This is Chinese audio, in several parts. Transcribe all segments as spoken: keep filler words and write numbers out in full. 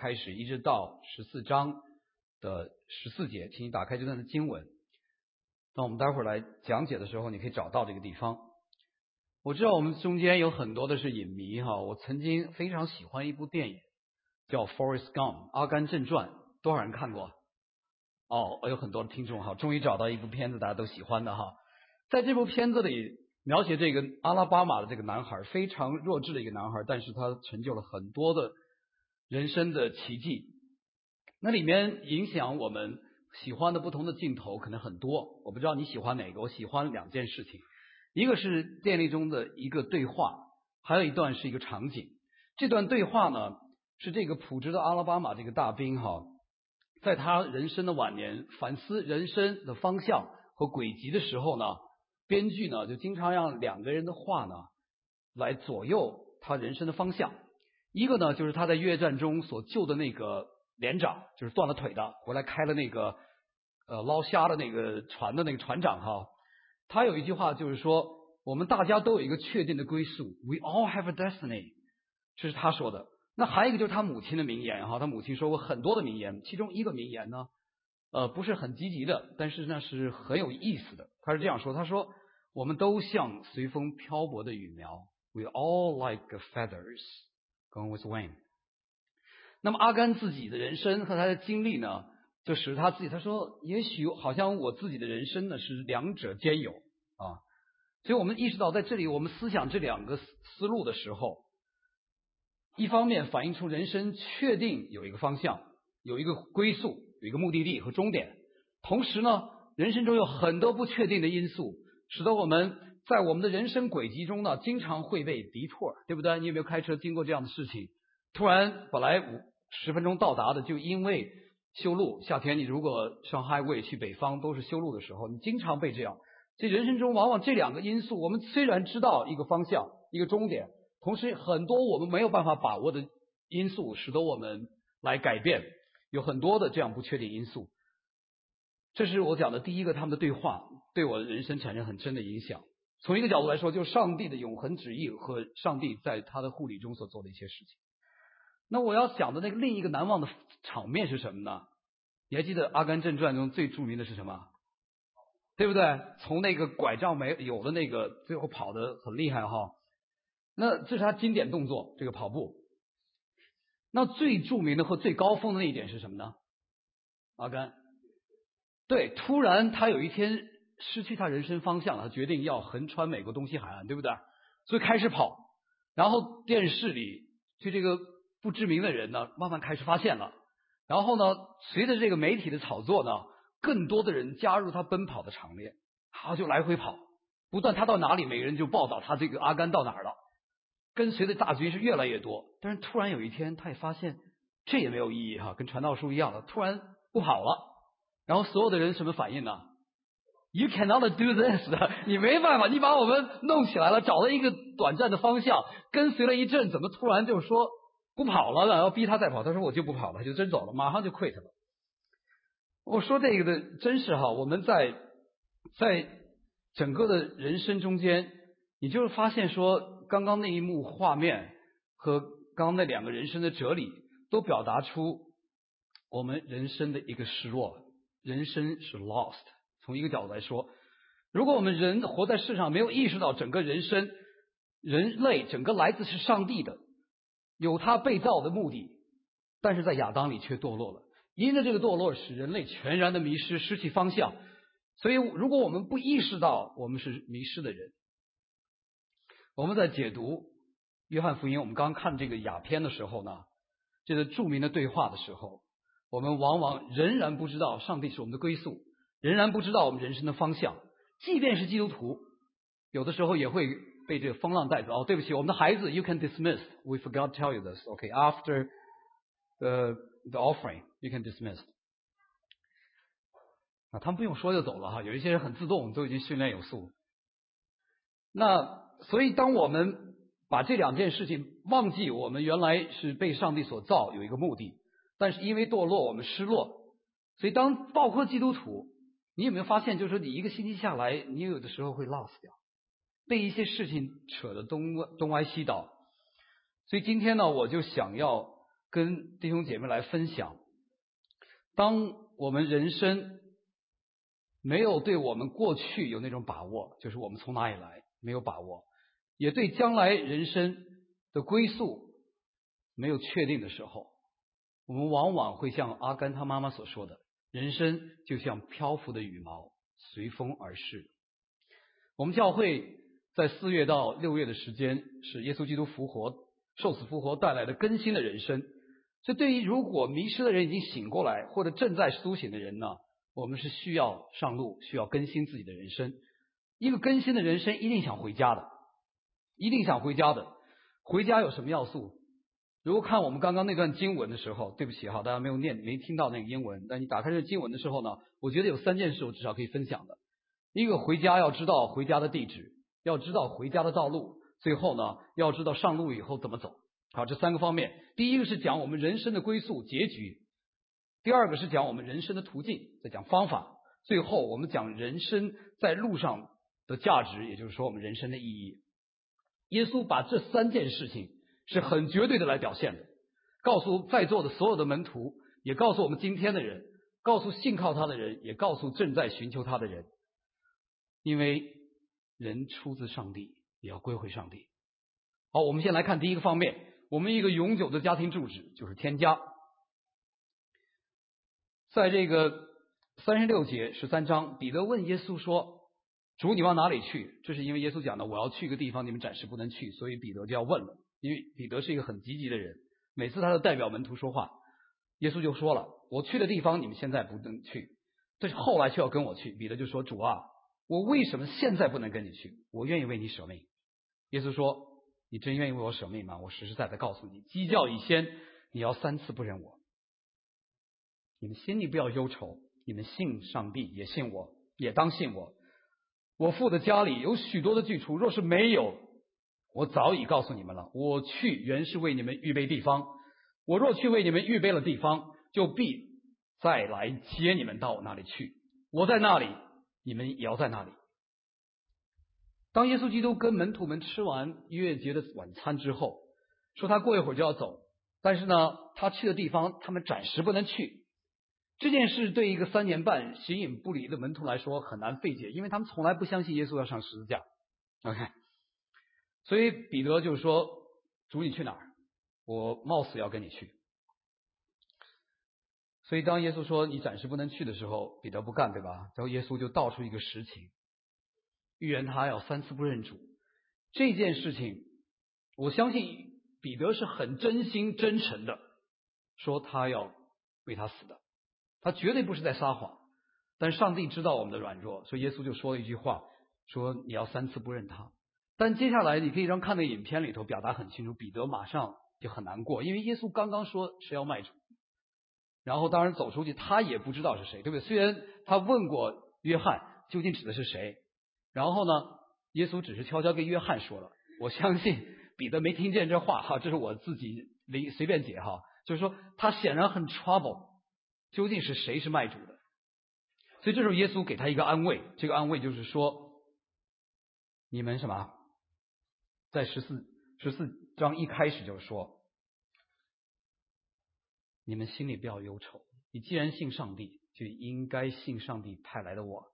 开始，一直到十四章的十四节，请你打开这段的经文。那我们待会儿来讲解的时候，你可以找到这个地方。我知道我们中间有很多的是影迷哈，我曾经非常喜欢一部电影叫《Forrest Gump》阿甘正传，多少人看过？哦，我有很多的听众哈，终于找到一部片子大家都喜欢的哈。在这部片子里描写这个阿拉巴马的这个男孩，非常弱智的一个男孩，但是他成就了很多的人生的奇迹。那里面影响我们喜欢的不同的镜头可能很多，我不知道你喜欢哪个。我喜欢两件事情，一个是电影中的一个对话，还有一段是一个场景。这段对话呢，是这个朴质的阿拉巴马这个大兵哈，在他人生的晚年反思人生的方向和轨迹的时候呢，编剧呢就经常让两个人的话呢来左右他人生的方向。一个呢就是他在越战中所救的那个连长，就是断了腿的，回来开了那个呃捞虾的那个船的那个船长哈，他有一句话就是说，我们大家都有一个确定的归宿 ，We all have a destiny， 这是他说的。那还有一个就是他母亲的名言哈，他母亲说过很多的名言，其中一个名言呢，呃不是很积极的，但是那是很有意思的。他是这样说，他说我们都像随风漂泊的羽苗 ，We all like feathers going with wind。那么阿甘自己的人生和他的经历呢，就使他自己他说，也许好像我自己的人生呢是两者兼有啊。所以我们意识到在这里我们思想这两个思路的时候，一方面反映出人生确定有一个方向，有一个归宿，有一个目的地和终点，同时呢人生中有很多不确定的因素，使得我们在我们的人生轨迹中呢经常会被敌错，对不对？你有没有开车经过这样的事情，突然本来五十分钟到达的，就因为修路，夏天你如果上 highway 去北方都是修路的时候，你经常被这样。这人生中往往这两个因素，我们虽然知道一个方向一个终点，同时很多我们没有办法把握的因素使得我们来改变，有很多的这样不确定因素。这是我讲的第一个，他们的对话对我的人生产生很深的影响。从一个角度来说，就是上帝的永恒旨意和上帝在他的护理中所做的一些事情。那我要讲的那个另一个难忘的场面是什么呢？你还记得《阿甘正传》中最著名的是什么？对不对？从那个拐杖没有的那个，最后跑得很厉害哈。那这是他经典动作，这个跑步。那最著名的和最高峰的那一点是什么呢？阿甘，对，突然他有一天失去他人生方向了，他决定要横穿美国东西海岸，对不对？所以开始跑，然后电视里就这个不知名的人呢，慢慢开始发现了。然后呢，随着这个媒体的炒作呢，更多的人加入他奔跑的行列，他就来回跑，不断他到哪里，每个人就报道他这个阿甘到哪儿了，跟随的大军是越来越多。但是突然有一天，他也发现这也没有意义哈，跟传道书一样的，突然不跑了。然后所有的人什么反应呢？ You cannot do this， 你没办法，你把我们弄起来了，找了一个短暂的方向，跟随了一阵，怎么突然就说不跑了，然后逼他再跑，他说我就不跑了，就真走了，马上就 quit 了。我说这个的真是哈，我们在在整个的人生中间，你就是发现说，刚刚那一幕画面和刚刚那两个人生的哲理，都表达出我们人生的一个失落，人生是 lost。从一个角度来说，如果我们人活在世上没有意识到整个人生，人类整个来自是上帝的，有他被造的目的，但是在亚当里却堕落了，因着这个堕落使人类全然的迷失，失去方向。所以如果我们不意识到我们是迷失的人，我们在解读约翰福音，我们刚看这个雅篇的时候呢，这个著名的对话的时候，我们往往仍然不知道上帝是我们的归宿，仍然不知道我们人生的方向。即便是基督徒，有的时候也会被这个风浪带走。哦，对不起，我们的孩子 you can dismiss, we forgot to tell you this. Okay, after the, the offering you can dismiss. 啊，他们不用说就走了哈，有一些人很自动，都已经训练有素。那所以当我们把这两件事情忘记，我们原来是被上帝所造，有一个目的，但是因为堕落我们失落。所以当包括基督徒，你有没有发现，就是说你一个星期下来，你有的时候会 lost 掉，被一些事情扯得东东歪西倒。所以今天呢，我就想要跟弟兄姐妹来分享，当我们人生没有对我们过去有那种把握，就是我们从哪里来没有把握，也对将来人生的归宿没有确定的时候，我们往往会像阿甘他妈妈所说的，人生就像漂浮的羽毛，随风而逝。我们教会在四月到六月的时间，是耶稣基督复活、受死复活带来的更新的人生。所以对于如果迷失的人已经醒过来，或者正在苏醒的人呢，我们是需要上路，需要更新自己的人生。一个更新的人生一定想回家的，一定想回家的。回家有什么要素？如果看我们刚刚那段经文的时候，对不起哈，大家没有念没听到那个英文，但你打开这个经文的时候呢，我觉得有三件事我至少可以分享的。一个，回家要知道回家的地址，要知道回家的道路，最后呢要知道上路以后怎么走。好，这三个方面。第一个是讲我们人生的归宿结局，第二个是讲我们人生的途径，再讲方法，最后我们讲人生在路上的价值，也就是说我们人生的意义。耶稣把这三件事情是很绝对的来表现的，告诉在座的所有的门徒，也告诉我们今天的人，告诉信靠他的人，也告诉正在寻求他的人。因为人出自上帝，也要归回上帝。好，我们先来看第一个方面，我们一个永久的家庭住址就是天家。在这个三十六节十三章，彼得问耶稣说，主你往哪里去？这是因为耶稣讲的，我要去一个地方你们暂时不能去，所以彼得就要问了。因为彼得是一个很积极的人，每次他都代表门徒说话，耶稣就说了，我去的地方你们现在不能去，但是后来却要跟我去。彼得就说，主啊，我为什么现在不能跟你去？我愿意为你舍命。耶稣说，你真愿意为我舍命吗？我实实在在告诉你，鸡叫以先，你要三次不认我。你们心里不要忧愁，你们信上帝也信我，也当信我。我父的家里有许多的居处，若是没有，我早已告诉你们了。我去原是为你们预备地方，我若去为你们预备了地方，就必再来接你们到我那里去。我在那里，你们也要在那里。当耶稣基督跟门徒们吃完逾越节的晚餐之后，说他过一会儿就要走，但是呢，他去的地方他们暂时不能去。这件事对一个三年半形影不离的门徒来说很难费解，因为他们从来不相信耶稣要上十字架。OK， 所以彼得就说，主你去哪儿？我冒死要跟你去。所以当耶稣说你暂时不能去的时候，彼得不干，对吧？然后耶稣就道出一个实情，预言他要三次不认主。这件事情我相信彼得是很真心真诚的说他要为他死的，他绝对不是在撒谎。但上帝知道我们的软弱，所以耶稣就说了一句话，说你要三次不认他。但接下来你可以让看那个影片里头表达很清楚，彼得马上就很难过，因为耶稣刚刚说是要卖主，然后当然走出去他也不知道是谁，对不对？虽然他问过约翰究竟指的是谁，然后呢耶稣只是悄悄跟约翰说了，我相信彼得没听见这话哈，这是我自己随便解哈，就是说他显然很 trouble， 究竟是谁是卖主的。所以这时候耶稣给他一个安慰，这个安慰就是说，你们什么，在十四十四章一开始就说，你们心里不要忧愁，你既然信上帝，就应该信上帝派来的我。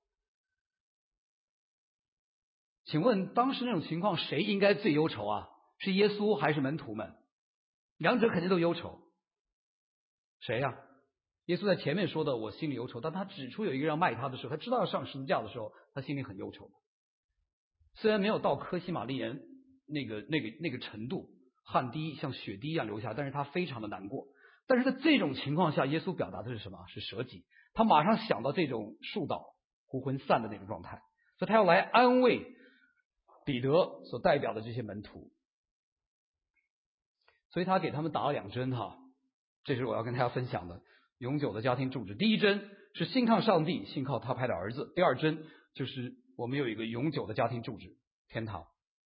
请问当时那种情况谁应该最忧愁啊？是耶稣还是门徒们？两者肯定都忧愁。谁呀、啊？耶稣在前面说的我心里忧愁，但他指出有一个人要卖他的时候，他知道要上十字架的时候，他心里很忧愁。虽然没有到科西玛丽人那个那个那个程度，汗滴像血滴一样流下，但是他非常的难过。但是在这种情况下，耶稣表达的是什么？是舍己。他马上想到这种树倒孤魂散的那种状态，所以他要来安慰彼得所代表的这些门徒，所以他给他们打了两针哈，这是我要跟大家分享的永久的家庭住址。第一针是信靠上帝，信靠他派的儿子；第二针就是我们有一个永久的家庭住址，天堂。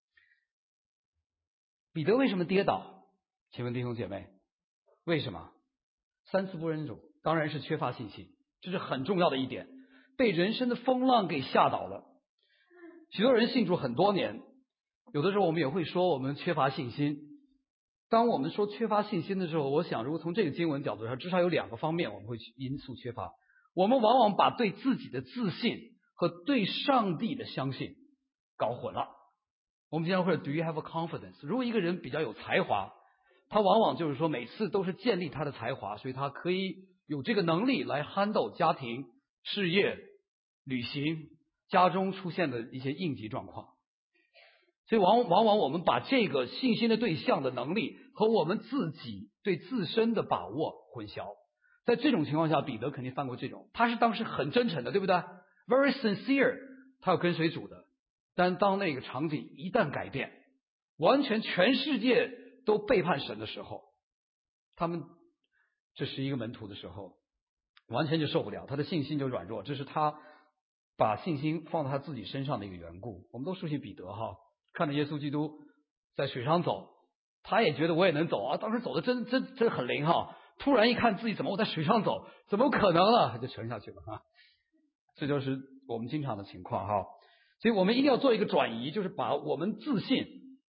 彼得为什么跌倒？请问弟兄姐妹，为什么？三次不认主，当然是缺乏信心，这是很重要的一点，被人生的风浪给吓倒了。许多人信主很多年，有的时候我们也会说我们缺乏信心， 当我们说缺乏信心的时候，我想如果从这个经文角度上，至少有两个方面我们会因素缺乏。我们往往把对自己的自信和对上帝的相信搞混了。我们经常会说 Do you have a confidence？ 如果一个人比较有才华，他往往就是说每次都是建立他的才华，所以他可以有这个能力来handle家庭、事业、旅行、家中出现的一些应急状况。所以往往往我们把这个信心的对象的能力和我们自己对自身的把握混淆。在这种情况下，彼得肯定犯过这种，他是当时很真诚的，对不对？ Very sincere， 他要跟随主的。但当那个场景一旦改变，完全全世界都背叛神的时候，他们这十一个门徒的时候，完全就受不了，他的信心就软弱，这是他把信心放在他自己身上的一个缘故。我们都熟悉彼得哈，看着耶稣基督在水上走，他也觉得我也能走啊，当时走的真真真很灵哈。突然一看自己怎么我在水上走，怎么可能呢？就沉下去了哈。这就是我们经常的情况哈。所以我们一定要做一个转移，就是把我们自信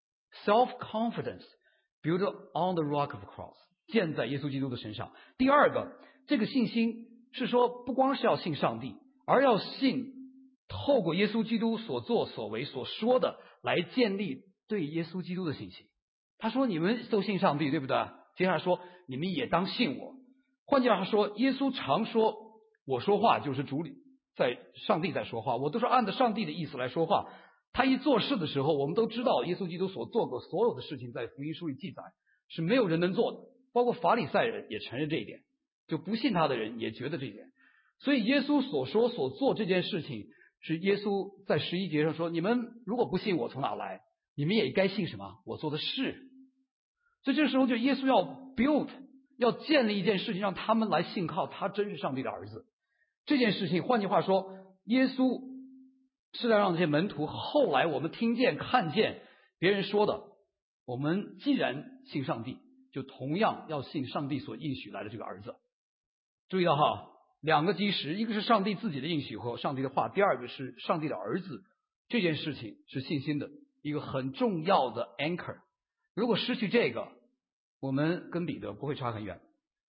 self confidence build on the rock of the cross， 建在耶稣基督的身上。第二个，这个信心是说不光是要信上帝，而要信透过耶稣基督所作所为所说的来建立对耶稣基督的信心。他说你们都信上帝，对不对？接下来说你们也当信我。换句话说，耶稣常说我说话就是主里在上帝在说话，我都是按照上帝的意思来说话。他一做事的时候，我们都知道耶稣基督所做过所有的事情在福音书里记载是没有人能做的，包括法利赛人也承认这一点，就不信他的人也觉得这一点。所以耶稣所说所做这件事情，是耶稣在十一节上说，你们如果不信我从哪来，你们也该信什么？我做的事。所以这个时候就耶稣要 build， 要建立一件事情，让他们来信靠他真是上帝的儿子。这件事情换句话说，耶稣是来让这些门徒后来我们听见看见别人说的，我们既然信上帝，就同样要信上帝所应许来的这个儿子。注意到哈，两个基石，一个是上帝自己的应许和上帝的话，第二个是上帝的儿子。这件事情是信心的一个很重要的 anchor。如果失去这个，我们跟彼得不会差很远。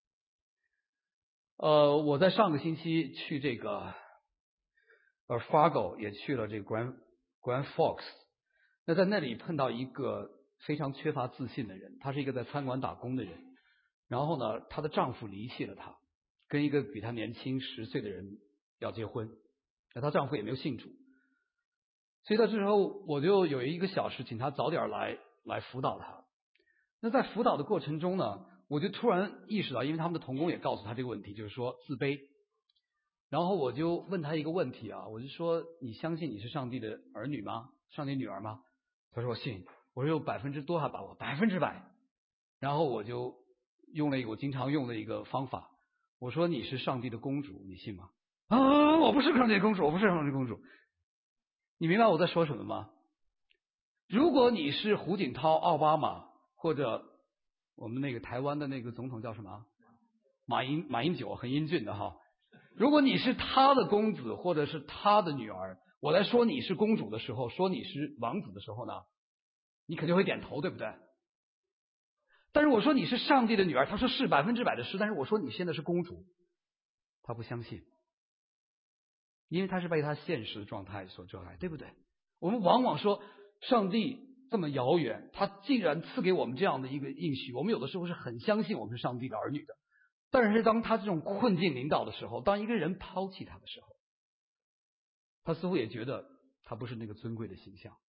呃，我在上个星期去这个呃 Fargo， 也去了这个 Grand Grand Forks。那在那里碰到一个非常缺乏自信的人，她是一个在餐馆打工的人。然后呢，她的丈夫离弃了她，跟一个比她年轻十岁的人要结婚。那她丈夫也没有信主，所以到这时候我就有一个小时，请她早点来来辅导她。那在辅导的过程中呢，我就突然意识到，因为他们的同工也告诉他这个问题，就是说自卑。然后我就问他一个问题啊，我就说你相信你是上帝的儿女吗？上帝女儿吗？他说我信。我说有百分之多少把握？百分之百。然后我就用了一个我经常用的一个方法，我说你是上帝的公主，你信吗？啊，我不是上帝的公主，我不是上帝的公主。你明白我在说什么吗？如果你是胡锦涛、奥巴马，或者我们那个台湾的那个总统叫什么？马英马英九，很英俊的哈。如果你是他的公子或者是他的女儿，我来说你是公主的时候，说你是王子的时候呢，你肯定会点头，对不对？但是我说你是上帝的女儿，他说是百分之百的是，但是我说你现在是公主，他不相信，因为他是被他现实的状态所遮碍，对不对？我们往往说上帝这么遥远，他竟然赐给我们这样的一个应许，我们有的时候是很相信我们是上帝的儿女的。但是当他这种困境临到的时候，当一个人抛弃他的时候，他似乎也觉得他不是那个尊贵的形象。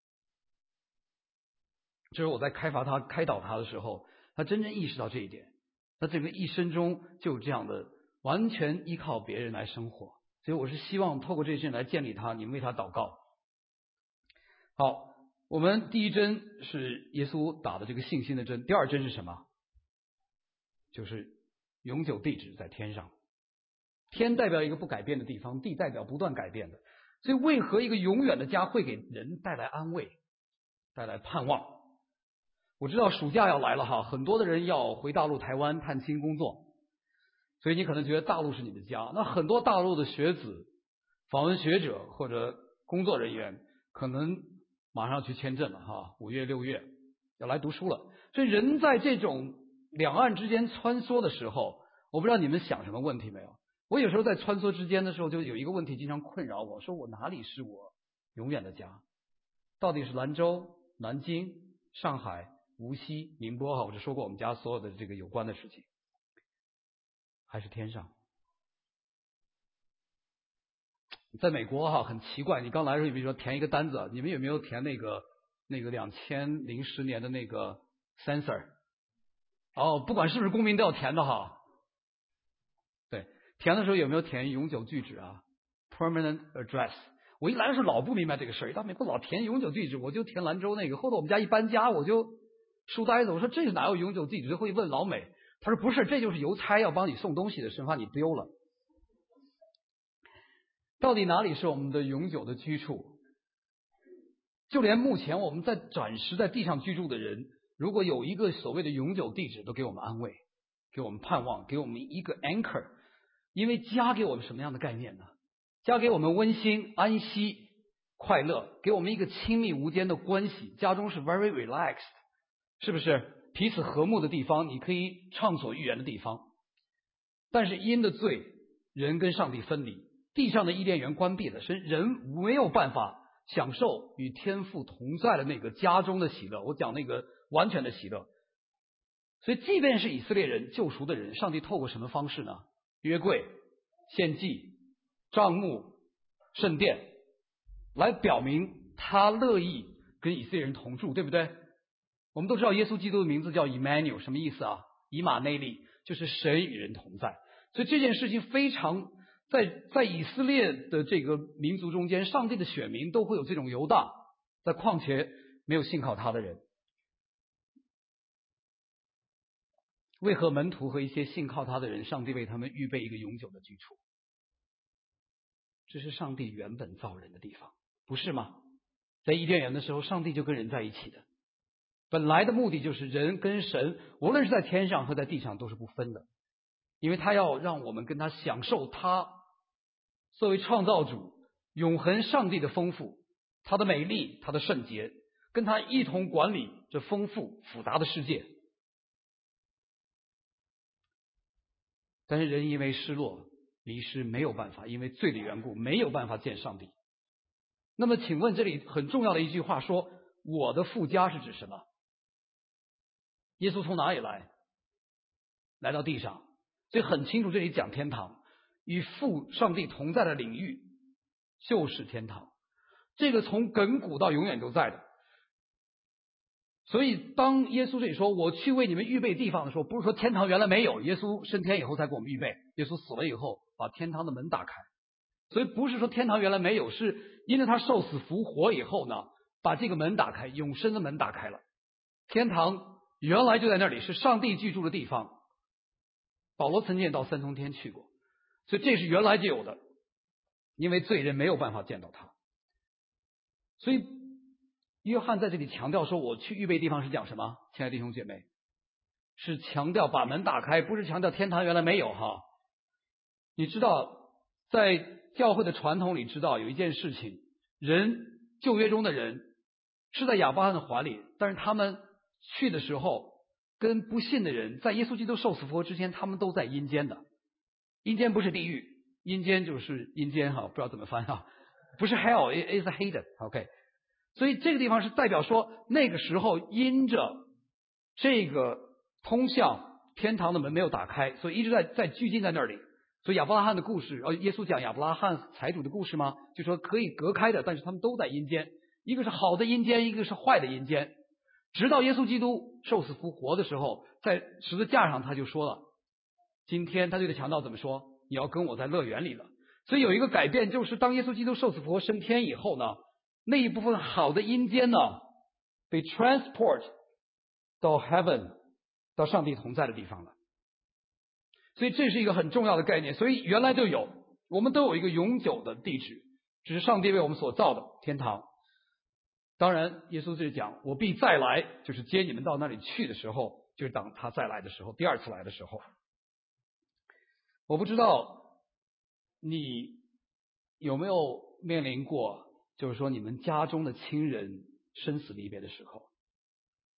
这是我在开发他开导他的时候，他真正意识到这一点，他整个一生中就这样的完全依靠别人来生活。所以我是希望透过这一阵来建立他，你们为他祷告。好，我们第一针是耶稣打的这个信心的针，第二针是什么？就是永久地址在天上。天代表一个不改变的地方，地代表不断改变的。所以为何一个永远的家会给人带来安慰，带来盼望？我知道暑假要来了哈，很多的人要回大陆台湾探亲工作，所以你可能觉得大陆是你的家。那很多大陆的学子、访问学者或者工作人员可能马上去签证了哈，五月六月要来读书了。所以人在这种两岸之间穿梭的时候，我不知道你们想什么问题没有？我有时候在穿梭之间的时候，就有一个问题经常困扰我，说我哪里是我永远的家？到底是兰州、南京、上海、无锡、宁波哈，我就说过我们家所有的这个有关的事情，还是天上？在美国哈很奇怪，你刚来的时候，你比如说填一个单子，你们有没有填那个那个两千零十年的那个 census？ 哦，不管是不是公民都要填的哈。对，填的时候有没有填永久居址啊 ？permanent address？ 我一来的时候老不明白这个事儿，到美国老填永久地址，我就填兰州那个。后头我们家一搬家，我就书呆子，我说这是哪有永久地址？会问老美，他说不是，这就是邮差要帮你送东西的，生怕你丢了。到底哪里是我们的永久的居处？就连目前我们在暂时在地上居住的人，如果有一个所谓的永久地址，都给我们安慰，给我们盼望，给我们一个 anchor。因为家给我们什么样的概念呢？家给我们温馨、安息、快乐，给我们一个亲密无间的关系。家中是 very relaxed， 是不是？彼此和睦的地方，你可以畅所欲言的地方。但是因的罪，人跟上帝分离，地上的伊甸园关闭了，所以人没有办法享受与天父同在的那个家中的喜乐。我讲那个完全的喜乐。所以即便是以色列人救赎的人，上帝透过什么方式呢？约柜、献祭、帐幕、圣殿，来表明他乐意跟以色列人同住，对不对？我们都知道耶稣基督的名字叫 Emmanuel， 什么意思啊？以马内利，就是神与人同在。所以这件事情非常在在以色列的这个民族中间，上帝的选民都会有这种游荡，在况且没有信靠他的人。为何门徒和一些信靠他的人，上帝为他们预备一个永久的居处？这是上帝原本造人的地方，不是吗？在伊甸园的时候，上帝就跟人在一起的。本来的目的就是人跟神，无论是在天上和在地上都是不分的，因为他要让我们跟他享受他作为创造主永恒上帝的丰富，他的美丽，他的圣洁，跟他一同管理这丰富复杂的世界。但是人因为失落迷失，没有办法，因为罪的缘故没有办法见上帝。那么请问这里很重要的一句话说，我的父家是指什么？耶稣从哪里来？来到地上，所以很清楚这里讲天堂，与父上帝同在的领域就是天堂，这个从亘古到永远都在的。所以当耶稣这里说我去为你们预备地方的时候，不是说天堂原来没有，耶稣升天以后才给我们预备，耶稣死了以后把天堂的门打开。所以不是说天堂原来没有，是因为他受死复活以后呢，把这个门打开，永生的门打开了。天堂原来就在那里，是上帝居住的地方。保罗曾经也到三重天去过，所以这是原来就有的，因为罪人没有办法见到他。所以约翰在这里强调说我去预备地方是讲什么？亲爱的弟兄姐妹，是强调把门打开，不是强调天堂原来没有哈。你知道在教会的传统里知道有一件事情，人旧约中的人是在亚伯拉罕的怀里，但是他们去的时候跟不信的人在耶稣基督受死复活之前，他们都在阴间的。阴间不是地狱，阴间就是阴间哈，不知道怎么翻哈，不是 hell it is hated OK。 所以这个地方是代表说那个时候因着这个通向天堂的门没有打开，所以一直在在拘禁在那里。所以亚伯拉罕的故事，呃，耶稣讲亚伯拉罕财主的故事吗？就说可以隔开的，但是他们都在阴间，一个是好的阴间，一个是坏的阴间。直到耶稣基督受死复活的时候，在十字架上他就说了，今天他对着强盗怎么说？你要跟我在乐园里了。所以有一个改变，就是当耶稣基督受死复活升天以后呢，那一部分好的阴间呢被 transport 到 heaven， 到上帝同在的地方了。所以这是一个很重要的概念，所以原来就有，我们都有一个永久的地址，只是上帝为我们所造的天堂。当然耶稣这里讲我必再来，就是接你们到那里去的时候，就是当他再来的时候，第二次来的时候。我不知道你有没有面临过，就是说你们家中的亲人生死离别的时候。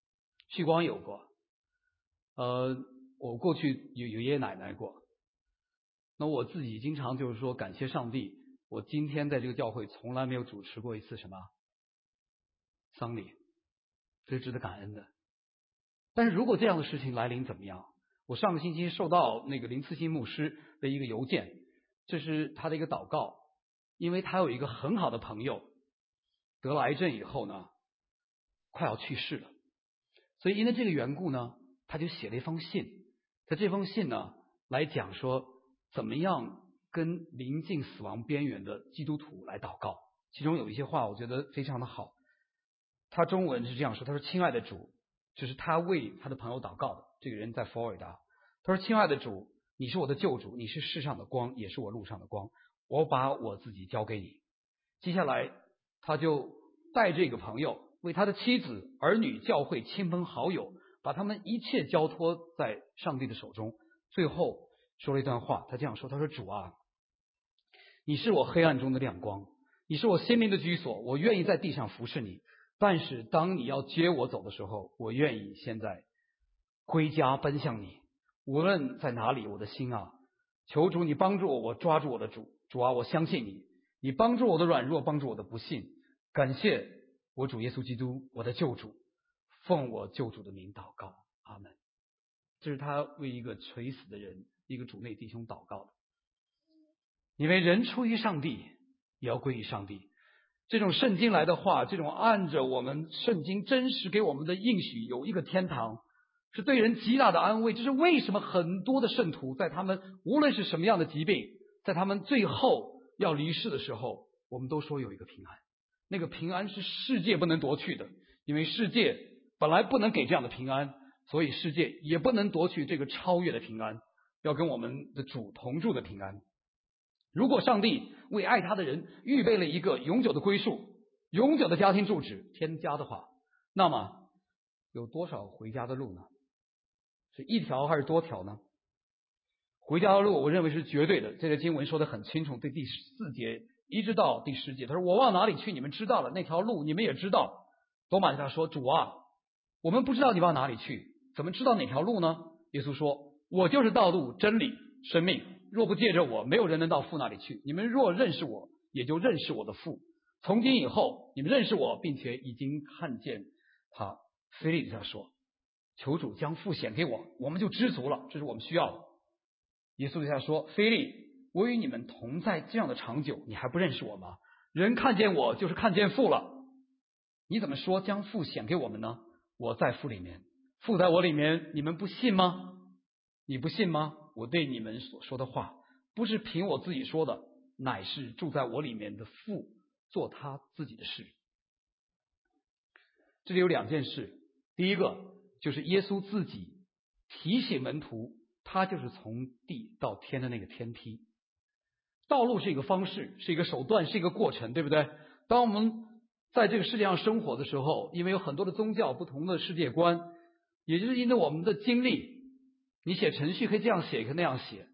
旭光有过，呃，我过去有有爷爷奶奶过。那我自己经常就是说感谢上帝，我今天在这个教会从来没有主持过一次什么丧礼，这是值得感恩的。但是如果这样的事情来临怎么样？我上个星期收到那个林慈欣牧师的一个邮件，这是他的一个祷告，因为他有一个很好的朋友得了癌症以后呢，快要去世了，所以因为这个缘故呢，他就写了一封信，在这封信呢来讲说怎么样跟临近死亡边缘的基督徒来祷告，其中有一些话我觉得非常的好。他中文是这样说，他说：亲爱的主，就是他为他的朋友祷告的，这个人在佛罗里达。他说：亲爱的主，你是我的救主，你是世上的光，也是我路上的光，我把我自己交给你。接下来他就带这个朋友为他的妻子、儿女、教会、亲朋好友，把他们一切交托在上帝的手中。最后说了一段话，他这样说，他说：主啊，你是我黑暗中的亮光，你是我心灵的居所，我愿意在地上服侍你，但是当你要接我走的时候，我愿意现在归家奔向你，无论在哪里，我的心啊，求主你帮助我，我抓住我的主。主啊，我相信你，你帮助我的软弱，帮助我的不信。感谢我主耶稣基督，我的救主，奉我救主的名祷告，阿门。这是他为一个垂死的人，一个主内弟兄祷告的。因为人出于上帝，也要归于上帝。这种圣经来的话，这种按着我们圣经真实给我们的应许有一个天堂，是对人极大的安慰。这是为什么很多的圣徒在他们无论是什么样的疾病，在他们最后要离世的时候，我们都说有一个平安。那个平安是世界不能夺去的，因为世界本来不能给这样的平安，所以世界也不能夺取这个超越的平安，要跟我们的主同住的平安。如果上帝为爱他的人预备了一个永久的归宿，永久的家庭住址天家的话，那么有多少回家的路呢？是一条还是多条呢？回家的路我认为是绝对的，这个经文说得很清楚，对第四节一直到第十节，他说我往哪里去你们知道了，那条路你们也知道。多马他说，主啊，我们不知道你往哪里去，怎么知道哪条路呢？耶稣说，我就是道路真理生命，若不借着我，没有人能到父那里去。你们若认识我，也就认识我的父。从今以后你们认识我，并且已经看见他。腓利他说，求主将父显给我，我们就知足了，这是我们需要的。耶稣对他说，腓利，我与你们同在这样的长久，你还不认识我吗？人看见我就是看见父了。你怎么说将父显给我们呢？我在父里面，父在我里面，你们不信吗？你不信吗？我对你们所说的话，不是凭我自己说的，乃是住在我里面的父做他自己的事。这里有两件事，第一个就是耶稣自己提醒门徒，他就是从地到天的那个天梯。道路是一个方式，是一个手段，是一个过程，对不对？当我们在这个世界上生活的时候，因为有很多的宗教，不同的世界观，也就是因为我们的经历，你写程序可以这样写，可以那样写。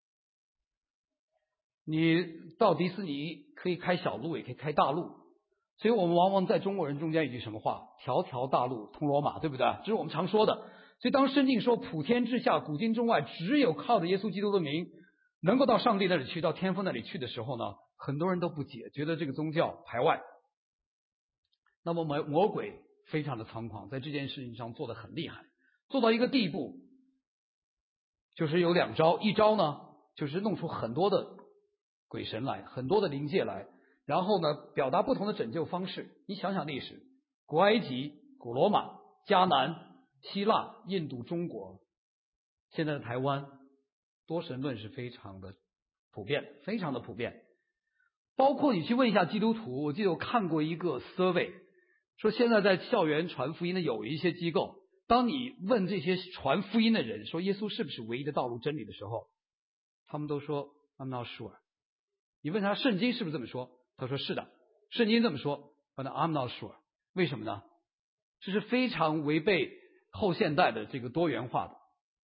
你到迪士尼可以开小路，也可以开大路。所以我们往往在中国人中间有句什么话，条条大路通罗马，对不对？这是我们常说的。所以当圣经说普天之下古今中外只有靠着耶稣基督的名能够到上帝那里去，到天父那里去的时候呢，很多人都不解，觉得这个宗教排外。那么魔魔鬼非常的猖狂，在这件事情上做得很厉害，做到一个地步，就是有两招，一招呢就是弄出很多的鬼神来，很多的灵界来，然后呢表达不同的拯救方式。你想想历史，古埃及、古罗马、迦南、希腊、印度、中国，现在的台湾，多神论是非常的普遍，非常的普遍。包括你去问一下基督徒，我记得我看过一个 survey， 说现在在校园传福音的有一些机构，当你问这些传福音的人说耶稣是不是唯一的道路真理的时候，他们都说 I'm not sure。 你问他圣经是不是这么说，他说是的，圣经这么说， but I'm not sure。 为什么呢？这是非常违背后现代的这个多元化的，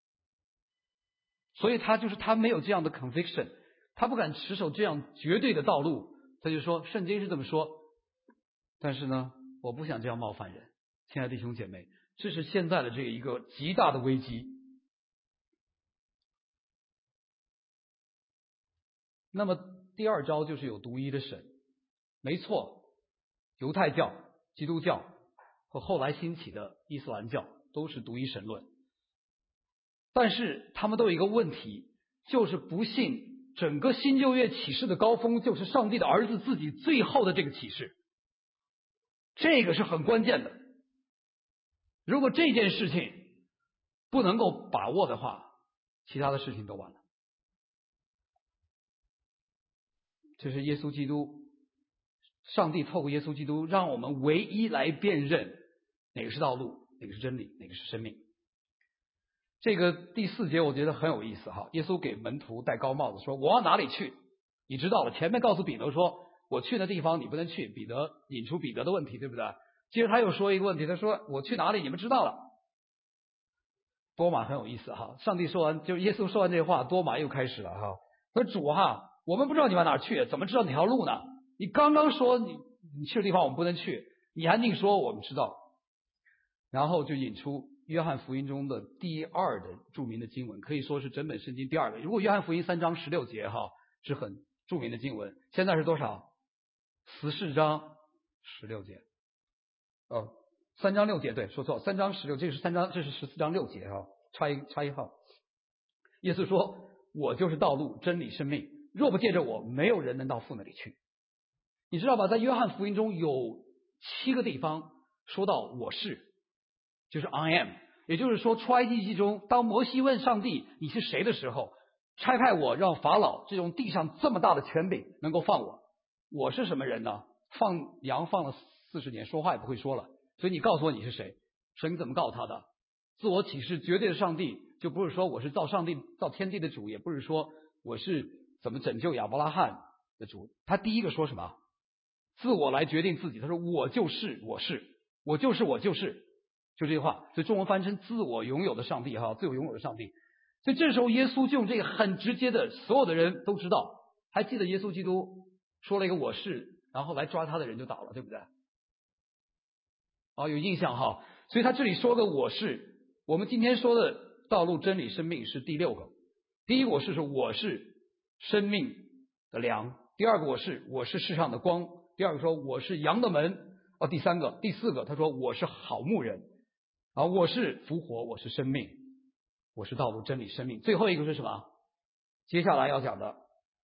所以他就是他没有这样的 conviction， 他不敢持守这样绝对的道路，他就说圣经是这么说，但是呢我不想这样冒犯人。亲爱的弟兄姐妹， 这是现在的这一个极大的危机。那么第二招就是有独一的神。没错，犹太教、基督教和后来兴起的伊斯兰教都是独一神论，但是他们都有一个问题，就是不信整个新旧约启示的高峰就是上帝的儿子自己最后的这个启示，这个是很关键的。如果这件事情不能够把握的话，其他的事情都完了。这是耶稣基督，上帝透过耶稣基督让我们唯一来辨认哪个是道路，哪个是真理，哪个是生命。这个第四节我觉得很有意思哈，耶稣给门徒戴高帽子说，我往哪里去你知道了。前面告诉彼得说，我去的地方你不能去，彼得引出彼得的问题，对不对？接着他又说一个问题，他说我去哪里你们知道了。多马很有意思哈，上帝说完，就是耶稣说完这话，多马又开始了哈，说主哈，我们不知道你往哪儿去，怎么知道哪条路呢？你刚刚说你你去的地方我们不能去，你还硬说我们知道。然后就引出约翰福音中的第二的著名的经文，可以说是整本圣经第二个。如果约翰福音三章十六节哈是很著名的经文，现在是多少？十四章十六节。哦，三章六节，对，说错，三章十六，这是三章，这是十四章六节哈，差一差一号。耶稣说，我就是道路、真理、生命，若不借着我，没有人能到父那里去。你知道吧，在约翰福音中有七个地方说到我是，就是 I am， 也就是说出埃及记中，当摩西问上帝你是谁的时候，差派我让法老这种地上这么大的权柄能够放我。我是什么人呢？放羊放了四十年，说话也不会说了，所以你告诉我你是谁。神怎么告诉他的？自我启示绝对的上帝，就不是说我是造上帝造天地的主，也不是说我是怎么拯救亚伯拉罕的主。他第一个说什么？自我来决定自己。他说我就是我是我就是我就是就这句话。所以中文翻成自我拥有的上帝哈，自我拥有的上帝。所以这时候耶稣就用这个很直接的，所有的人都知道。还记得耶稣基督说了一个我是，然后来抓他的人就倒了，对不对？啊，有印象哈。所以他这里说的我是，我们今天说的道路、真理、生命是第六个。第一个我是说我是生命的粮，第二个我是我是世上的光，第二个说我是羊的门，哦，第三个第四个他说我是好牧人，啊，我是复活，我是生命，我是道路、真理、生命。最后一个是什么？接下来要讲的，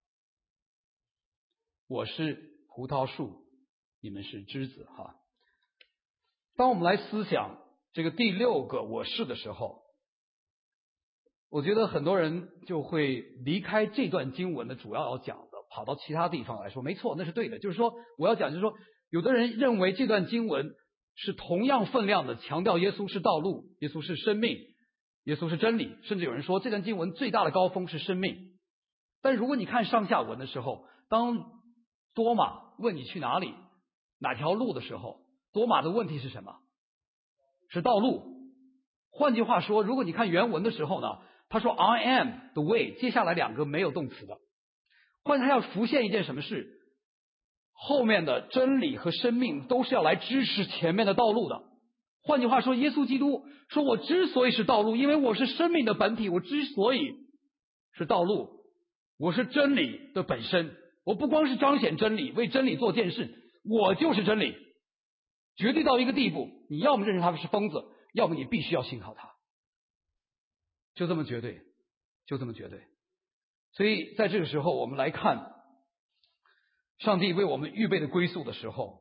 我是葡萄树，你们是枝子哈。当我们来思想这个第六个我是的时候，我觉得很多人就会离开这段经文的主要要讲的，跑到其他地方来说，没错，那是对的。就是说我要讲就是说，有的人认为这段经文是同样分量的强调耶稣是道路，耶稣是生命，耶稣是真理，甚至有人说这段经文最大的高峰是生命。但如果你看上下文的时候，当多马问你去哪里哪条路的时候，多马的问题是什么？是道路。换句话说，如果你看原文的时候呢，他说 I am the way， 接下来两个没有动词的。换他要浮现一件什么事？后面的真理和生命都是要来支持前面的道路的。换句话说，耶稣基督说我之所以是道路，因为我是生命的本体，我之所以是道路，我是真理的本身。我不光是彰显真理，为真理做件事，我就是真理。绝对到一个地步，你要么认识他是疯子，要么你必须要信靠他，就这么绝对，就这么绝对。所以在这个时候，我们来看上帝为我们预备的归宿的时候，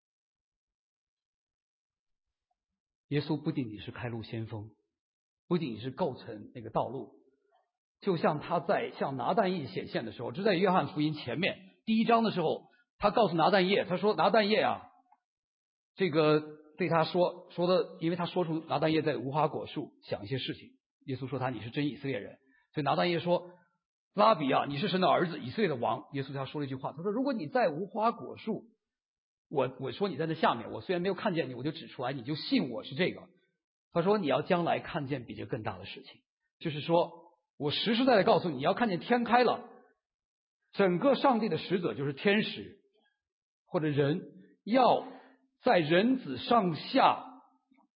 耶稣不仅仅是开路先锋，不仅仅是构成那个道路，就像他在向拿但业显现的时候，这在约翰福音前面第一章的时候，他告诉拿但业，他说拿但业啊，这个对他说说的，因为他说出拿但业在无花果树想一些事情，耶稣说他你是真以色列人，所以拿但业说拉比啊，你是神的儿子，以色列的王。耶稣对他说了一句话，他说如果你在无花果树，我我说你在那下面，我虽然没有看见你，我就指出来，你就信我是这个。他说你要将来看见比这更大的事情，就是说我实实在在告诉你，你要看见天开了，整个上帝的使者就是天使或者人，要在人子上下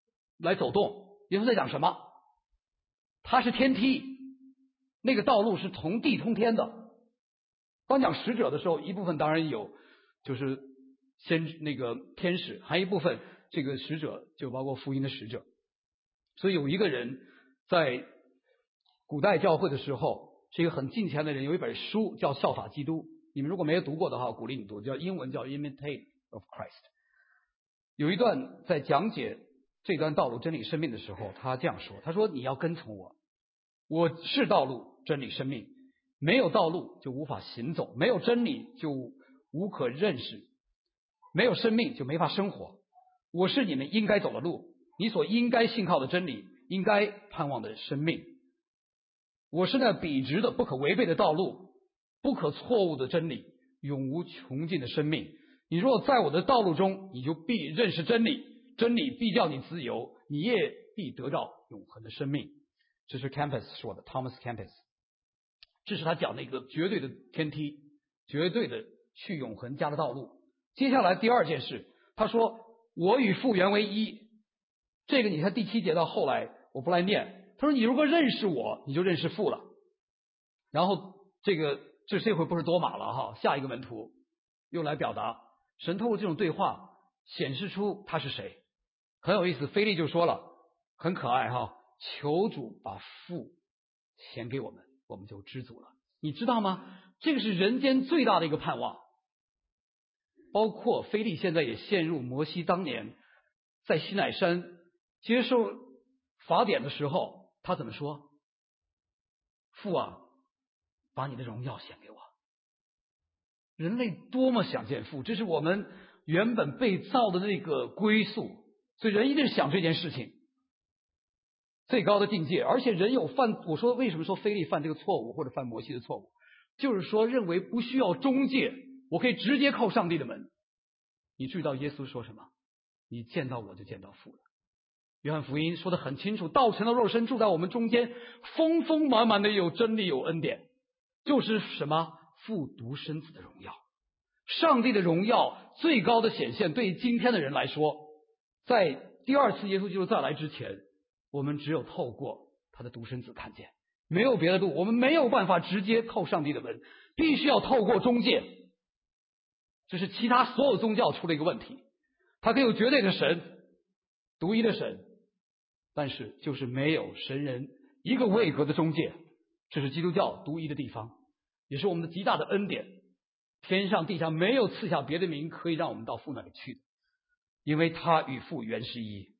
来走动。耶稣在讲什么？他是天梯，那个道路是从地通天的。当讲使者的时候，一部分当然有就是先那个天使，还有一部分这个使者就包括福音的使者。所以有一个人在古代教会的时候是一个很近前的人，有一本书叫《效法基督》，你们如果没有读过的话，我鼓励你读，叫英文叫 Imitate of Christ。 有一段在讲解这段道路真理生命的时候，他这样说，他说你要跟从我，我是道路真理生命，没有道路就无法行走，没有真理就无可认识，没有生命就没法生活。我是你们应该走的路，你所应该信靠的真理，应该盼望的生命。我是那笔直的不可违背的道路，不可错误的真理，永无穷尽的生命。你若在我的道路中，你就必认识真理，真理必叫你自由，你也必得到永恒的生命。这是 Campus 说的 Thomas Campus， 这是他讲的一个绝对的天梯，绝对的去永恒家的道路。接下来第二件事，他说我与父原为一。这个你看第七节到后来我不来念，他说你如果认识我，你就认识父了。然后这个这这回不是多马了哈，下一个门徒又来表达神透过这种对话显示出他是谁，很有意思。腓力就说了，很可爱哈，求主把父显给我们，我们就知足了。你知道吗？这个是人间最大的一个盼望。包括腓力现在也陷入摩西当年在西乃山接受法典的时候，他怎么说？父啊，把你的荣耀显给我。人类多么想见父，这是我们原本被造的那个归宿，所以人一定想这件事情，最高的境界。而且人有犯，我说为什么说腓力犯这个错误或者犯摩西的错误，就是说认为不需要中介，我可以直接靠上帝的门。你注意到耶稣说什么？你见到我就见到父了。约翰福音说得很清楚，道成了肉身住在我们中间，丰丰满满的有真理有恩典，就是什么？父独生子的荣耀，上帝的荣耀最高的显现。对于今天的人来说，在第二次耶稣基督再来之前，我们只有透过他的独生子看见，没有别的路，我们没有办法直接靠上帝的门，必须要透过中介。这是其他所有宗教出了一个问题，它可以有绝对的神，独一的神，但是就是没有神人一个位格的中介。这是基督教独一的地方，也是我们的极大的恩典。天上地下没有赐下别的名可以让我们到父那里去的，因为他与父原是一。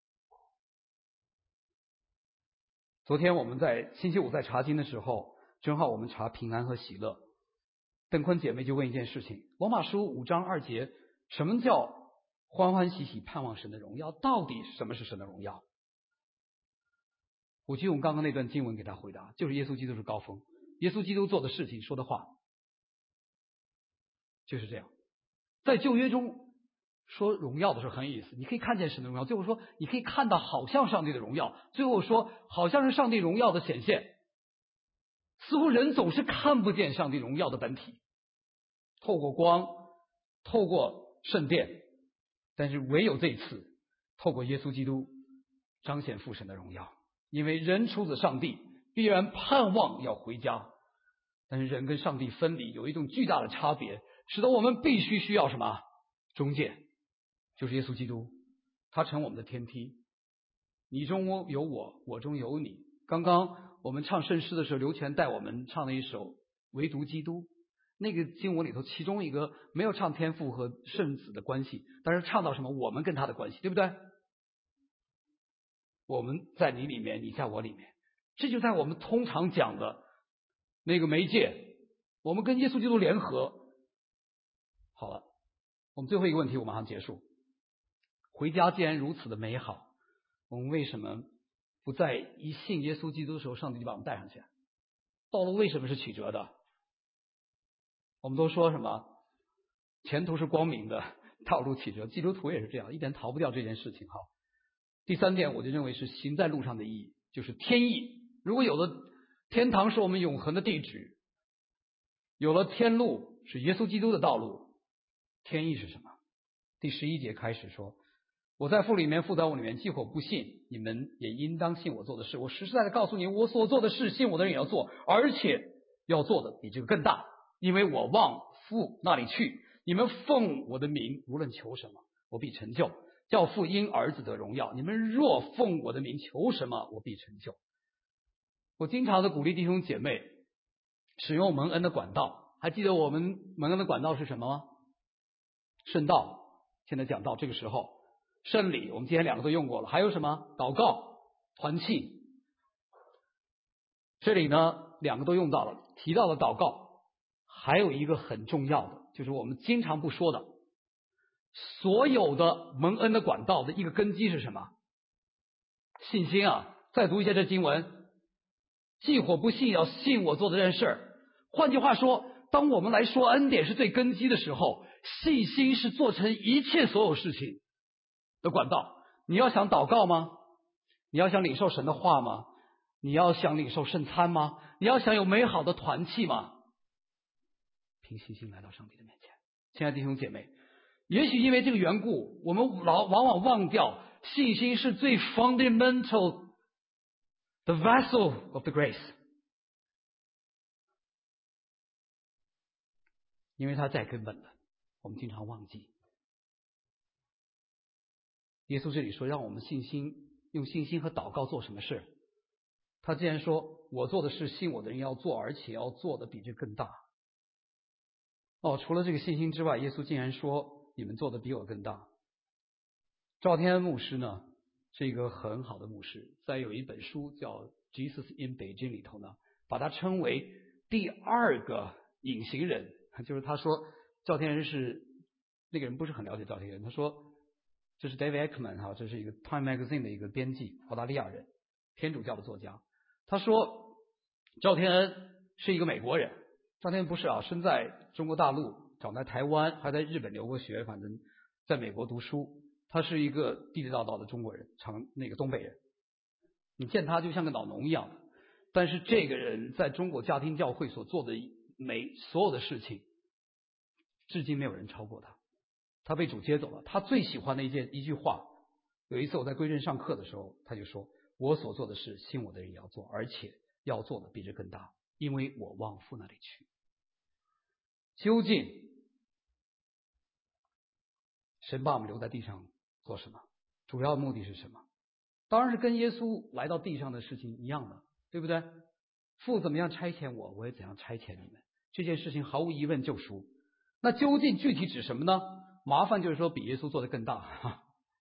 昨天我们在星期五在查经的时候，正好我们查平安和喜乐，邓坤姐妹就问一件事情，罗马书五章二节，什么叫欢欢喜喜盼望神的荣耀？到底什么是神的荣耀？我就用刚刚那段经文给他回答，就是耶稣基督是高峰，耶稣基督做的事情说的话就是这样。在旧约中说荣耀的时候很有意思，你可以看见神的荣耀，最后说你可以看到好像上帝的荣耀，最后说好像是上帝荣耀的显现。似乎人总是看不见上帝荣耀的本体，透过光，透过圣殿，但是唯有这一次透过耶稣基督彰显父神的荣耀。因为人出自上帝，必然盼望要回家，但是人跟上帝分离有一种巨大的差别，使得我们必须需要什么？中介，就是耶稣基督，他成我们的天梯。你中有我，我中有你。刚刚我们唱圣诗的时候，刘全带我们唱了一首唯独基督，那个经文里头其中一个没有唱天父和圣子的关系，但是唱到什么？我们跟他的关系，对不对？我们在你里面，你在我里面，这就在我们通常讲的那个媒介，我们跟耶稣基督联合。好了，我们最后一个问题，我马上结束。回家既然如此的美好，我们为什么不在一信耶稣基督的时候，上帝就把我们带上去？道路为什么是曲折的？我们都说什么前途是光明的，道路曲折，基督徒也是这样，一点逃不掉这件事情。好，第三点我就认为是行在路上的意义，就是天意。如果有了天堂是我们永恒的地址，有了天路是耶稣基督的道路，天意是什么？第十一节开始说， 我在父里面，父在我里面，既或不信，你们也应当信我做的事。我实实在在告诉你，我所做的事，信我的人也要做，而且要做的比这个更大，因为我往父那里去。你们奉我的名，无论求什么，我必成就，叫父因儿子得荣耀。你们若奉我的名求什么，我必成就。我经常的鼓励弟兄姐妹使用蒙恩的管道。还记得我们蒙恩的管道是什么吗？圣道，现在讲到这个时候，圣礼我们今天两个都用过了，还有什么？祷告、团契。这里呢两个都用到了，提到了祷告，还有一个很重要的，就是我们经常不说的，所有的蒙恩的管道的一个根基是什么？信心啊！再读一下这经文，既或不信，要信我做的这件事儿。换句话说，当我们来说恩典是最根基的时候，信心是做成一切所有事情的管道。你要想祷告吗？你要想领受神的话吗？你要想领受圣餐吗？你要想有美好的团契吗？凭信心来到上帝的面前。亲爱的弟兄姐妹，也许因为这个缘故，我们老往往忘掉信心是最 fundamental the vessel of the grace， 因为它太根本了，我们经常忘记。耶稣这里说让我们信心用信心和祷告做什么事？他既然说我做的事信我的人要做，而且要做的比这更大。哦，除了这个信心之外，耶稣竟然说你们做的比我更大。赵天恩牧师呢是一个很好的牧师，在有一本书叫《Jesus in Beijing》里头呢，把他称为第二个隐形人。就是他说赵天恩是那个人不是很了解赵天恩，他说这是 David Ekman 哈，这是一个 Time Magazine 的一个编辑，澳大利亚人，天主教的作家。他说赵天恩是一个美国人，赵天恩不是啊，生在中国大陆，长在台湾，还在日本留过学，反正在美国读书。他是一个地地道道的中国人，长那个东北人。你见他就像个老农一样的，但是这个人在中国家庭教会所做的每所有的事情，至今没有人超过他。他被主接走了。他最喜欢的一件一句话，有一次我在归正上课的时候，他就说：“我所做的事，信我的人也要做，而且要做的比这更大，因为我往父那里去。”究竟神把我们留在地上做什么？主要目的是什么？当然是跟耶稣来到地上的事情一样的，对不对？父怎么样差遣我，我也怎样差遣你们。这件事情毫无疑问救赎。那究竟具体指什么呢？麻烦就是说比耶稣做得更大。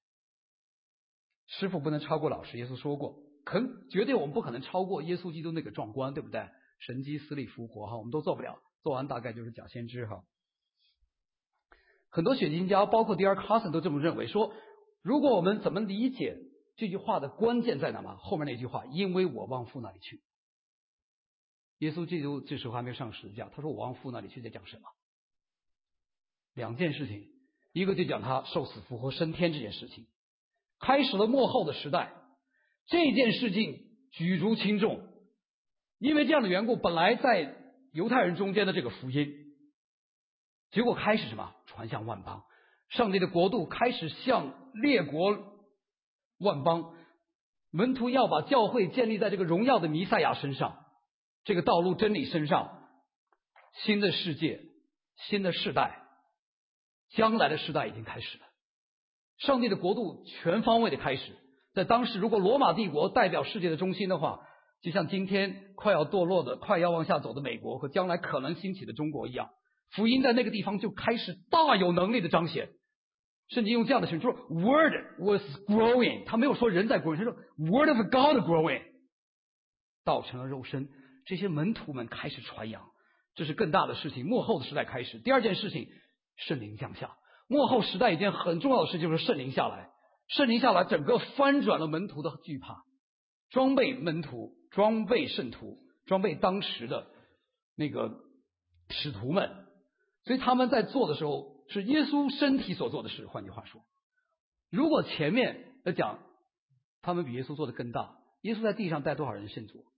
师傅不能超过老师，耶稣说过，肯绝对我们不可能超过耶稣基督那个壮观，对不对？神机私利复活哈，我们都做不了，做完大概就是假先知哈。很多学经家，包括 D R Carson 都这么认为，说如果我们怎么理解这句话的关键在哪吗？后面那句话，因为我往父那里去。耶稣基督这时候还没有上十字架，他说我往父那里去，在讲什么？两件事情，一个就讲他受死复活升天这件事情，开始了末后的时代。这件事情举足轻重，因为这样的缘故，本来在犹太人中间的这个福音，结果开始什么？传向万邦，上帝的国度开始向列国万邦，门徒要把教会建立在这个荣耀的弥赛亚身上，这个道路真理身上。新的世界，新的世代，将来的世代已经开始了。上帝的国度全方位的开始。在当时，如果罗马帝国代表世界的中心的话，就像今天快要堕落的、快要往下走的美国和将来可能兴起的中国一样，福音在那个地方就开始大有能力的彰显。圣经用这样的形容说 Word was growing， 他没有说人在 growing， 他说 Word of God growing， 道成了肉身。这些门徒们开始传扬，这是更大的事情，末后的时代开始。第二件事情，圣灵降下。末后时代一件很重要的事就是圣灵下来，圣灵下来整个翻转了门徒的惧怕，装备门徒，装备圣徒，装备当时的那个使徒们。所以他们在做的时候是耶稣身体所做的事。换句话说，如果前面的讲他们比耶稣做的更大，耶稣在地上带多少人信主？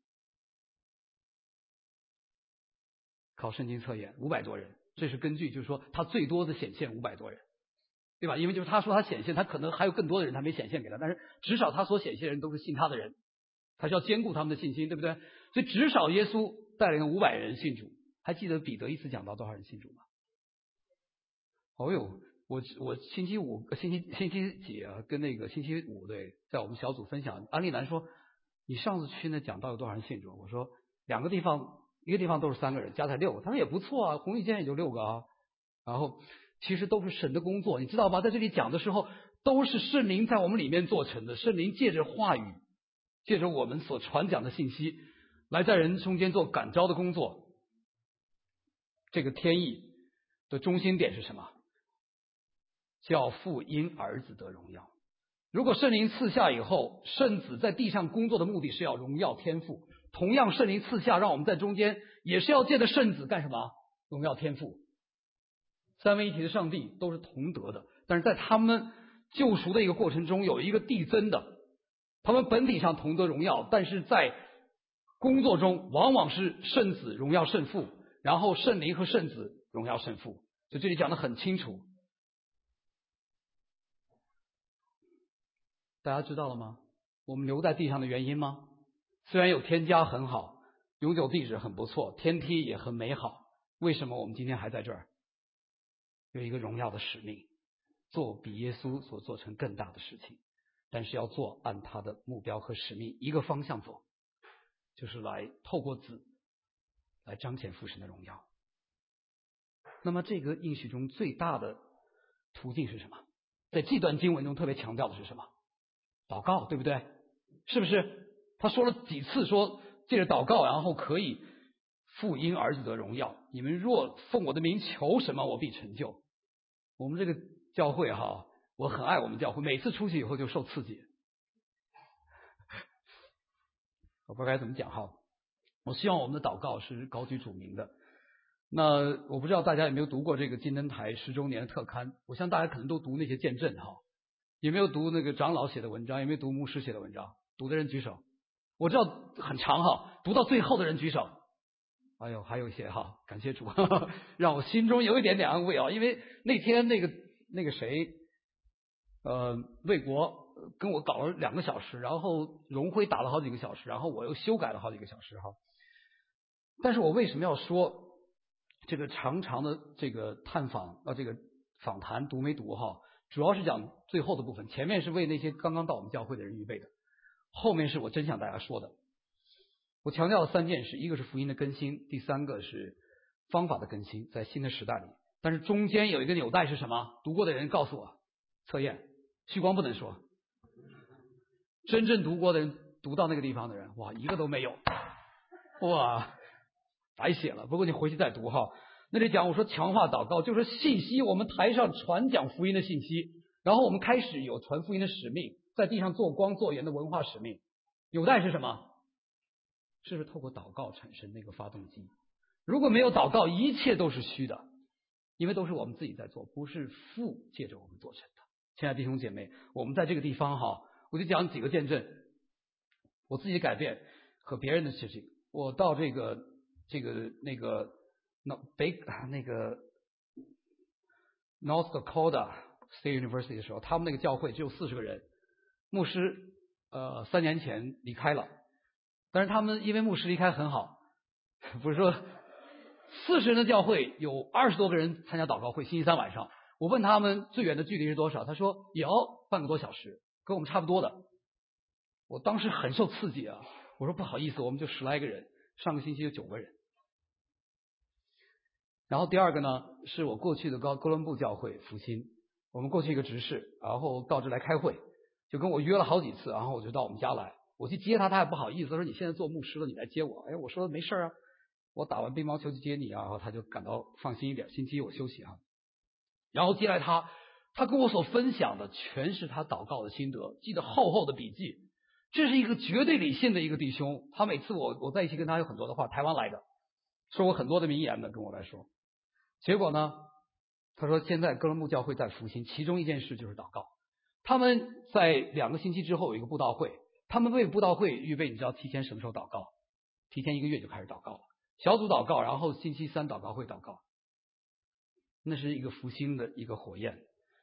靠圣经测验五百多人，这是根据就是说他最多的显现五百多人。 对吧？因为就是他说他显现，他可能还有更多的人他没显现给他，但是至少他所显现的人都是信他的人，他是要兼顾他们的信心，对不对？所以至少耶稣带领了五百人信主。还记得彼得一次讲到多少人信主吗？哦呦，我我星期五星期星期几啊？跟那个星期五对，在我们小组分享，安丽兰说你上次去那讲到有多少人信主？我说两个地方，一个地方都是三个人，加起来六个，他说也不错啊，红利间也就六个啊。然后其实都是神的工作，你知道吗？在这里讲的时候，都是圣灵在我们里面做成的，圣灵借着话语，借着我们所传讲的信息，来在人中间做感召的工作。这个天意的中心点是什么？叫父因儿子得荣耀。如果圣灵赐下以后，圣子在地上工作的目的是要荣耀天父，同样圣灵赐下让我们在中间也是要借着圣子干什么？荣耀天父。三位一体的上帝都是同德的，但是在他们救赎的一个过程中有一个递增的，他们本体上同得荣耀，但是在工作中往往是圣子荣耀圣父，然后圣灵和圣子荣耀圣父。所以这里讲得很清楚，大家知道了吗？我们留在地上的原因吗？虽然有天家很好，永久地址很不错，天梯也很美好，为什么我们今天还在这儿？有一个荣耀的使命，做比耶稣所做成更大的事情，但是要做按他的目标和使命一个方向走，就是来透过子来彰显父神的荣耀。那么这个应许中最大的途径是什么？在这段经文中特别强调的是什么？祷告，对不对？是不是？他说了几次说借着祷告，然后可以父因儿子得荣耀。你们若奉我的名求什么，我必成就。我们这个教会哈，我很爱我们教会，每次出去以后就受刺激。我不知道该怎么讲哈。我希望我们的祷告是高举主名的。那我不知道大家有没有读过这个金灯台十周年的特刊？我相信大家可能都读那些见证哈。有没有读那个长老写的文章？有没有读牧师写的文章？读的人举手。我知道很长哈，读到最后的人举手。哎呦，还有一些哈，感谢主，呵呵，让我心中有一点点安慰啊。因为那天那个那个谁，呃，魏国跟我搞了两个小时，然后荣辉打了好几个小时，然后我又修改了好几个小时哈。但是我为什么要说这个长长的这个探访啊，这个访谈读没读哈？主要是讲最后的部分，前面是为那些刚刚到我们教会的人预备的，后面是我真想大家说的。我强调了三件事，一个是福音的更新，第三个是方法的更新，在新的时代里。但是中间有一个纽带是什么？读过的人告诉我，测验，旭光不能说。真正读过的人，读到那个地方的人，哇，一个都没有，哇，白写了。不过你回去再读哈。那里讲我说强化祷告，就是信息，我们台上传讲福音的信息，然后我们开始有传福音的使命，在地上做光做盐的文化使命。纽带是什么？是不是透过祷告产生那个发动机？如果没有祷告，一切都是虚的，因为都是我们自己在做，不是父借着我们做成的。亲爱的弟兄姐妹，我们在这个地方哈，我就讲几个见证，我自己改变和别人的事情。我到这个这个那个那北那个 North Dakota State University 的时候，他们那个教会只有四十个人，牧师呃三年前离开了。但是他们因为牧师离开很好，不是说四十人的教会有二十多个人参加祷告会，星期三晚上，我问他们最远的距离是多少，他说也要半个多小时，跟我们差不多的。我当时很受刺激啊，我说不好意思，我们就十来个人，上个星期有九个人。然后第二个呢，是我过去的高哥伦布教会复兴，我们过去一个执事，然后到这来开会，就跟我约了好几次，然后我就到我们家来。我去接他，他也不好意思，他说你现在做牧师了，你来接我。哎，我说没事啊，我打完乒乓球去接你啊。然后他就感到放心一点，星期一我休息啊。然后接来他，他跟我所分享的全是他祷告的心得，记得厚厚的笔记。这是一个绝对理性的一个弟兄，他每次我我在一起跟他有很多的话，台湾来的，说我很多的名言的跟我来说。结果呢，他说现在哥伦布教会在复兴，其中一件事就是祷告。他们在两个星期之后有一个布道会。他们为布道会预备，你知道提前什么时候祷告？提前一个月就开始祷告了，小组祷告，然后星期三祷告会祷告。那是一个复兴的一个火焰。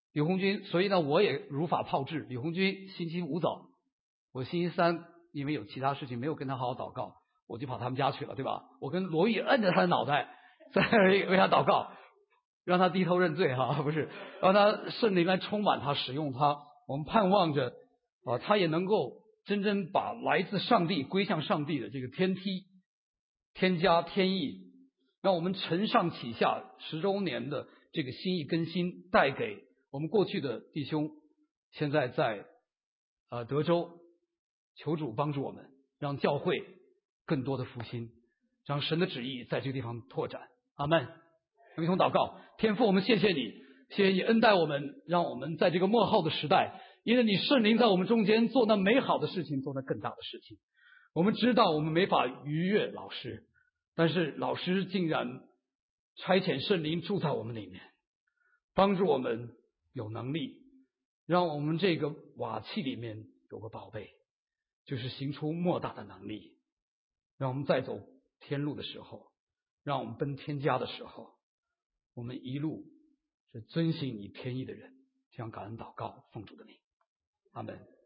李红军，所以呢，我也如法炮制。李红军星期五走，我星期三因为有其他事情没有跟他好好祷告，我就跑他们家去了，对吧？我跟罗毅摁着他的脑袋，在为他祷告，让他低头认罪哈，不是，让他圣灵来充满他，使用他。我们盼望着啊，他也能够真正把来自上帝归向上帝的这个天梯、天家、天意，让我们承上启下十周年的这个心意更新，带给我们过去的弟兄，现在在呃德州，求主帮助我们，让教会更多的复兴，让神的旨意在这个地方拓展。阿们。一同祷告。天父，我们谢谢你，谢谢你恩待我们，让我们在这个末后的时代，因为你圣灵在我们中间做那美好的事情，做那更大的事情。我们知道我们没法逾越老师，但是老师竟然差遣圣灵住在我们里面，帮助我们有能力，让我们这个瓦器里面有个宝贝，就是行出莫大的能力，让我们在走天路的时候，让我们奔天家的时候，我们一路是遵行你天意的人。这样感恩祷告，奉主的名，阿们。